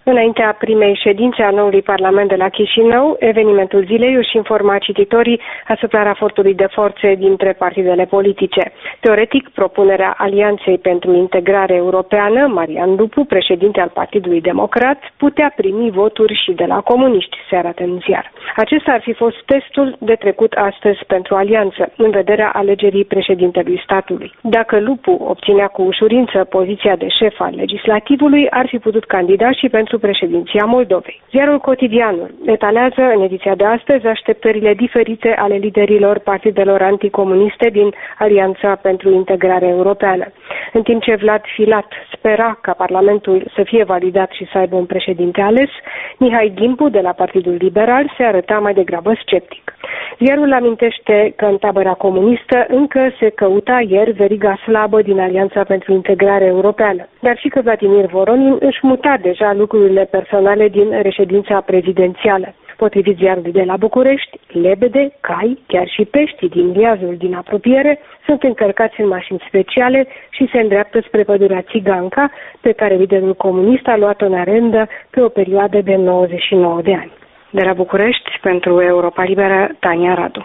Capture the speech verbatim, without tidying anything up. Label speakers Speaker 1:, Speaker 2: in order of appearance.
Speaker 1: Înaintea primei ședințe a noului Parlament de la Chișinău, evenimentul zilei își informa cititorii asupra raportului de forțe dintre partidele politice. Teoretic, propunerea Alianței pentru Integrare Europeană, Marian Lupu, președinte al Partidului Democrat, putea primi voturi și de la comuniști, se arată în ziar. Acesta ar fi fost testul de trecut astăzi pentru Alianță, în vederea alegerii președintelui statului. Dacă Lupu obținea cu ușurință poziția de șef al legislativului, ar fi putut candida și pentru președinția Moldovei. Ziarul Cotidianul etalează în ediția de astăzi așteptările diferite ale liderilor partidelor anticomuniste din Alianța pentru Integrare Europeană. În timp ce Vlad Filat spera ca Parlamentul să fie validat și să aibă un președinte ales, Mihai Gimpu de la Partidul Liberal se arăta mai degrabă sceptic. Ziarul amintește că în tabăra comunistă încă se căuta ieri veriga slabă din Alianța pentru Integrare Europeană, dar și că Vladimir Voronin își muta deja lucrurile personale din reședința prezidențială. Potrivit ziarului de la București, lebede, cai, chiar și peștii din liazul din apropiere sunt încărcați în mașini speciale și se îndreaptă spre pădurea Țiganca, pe care liderul comunist a luat-o în arendă pe o perioadă de nouăzeci și nouă de ani. De la București, pentru Europa Liberă, Tania Radu.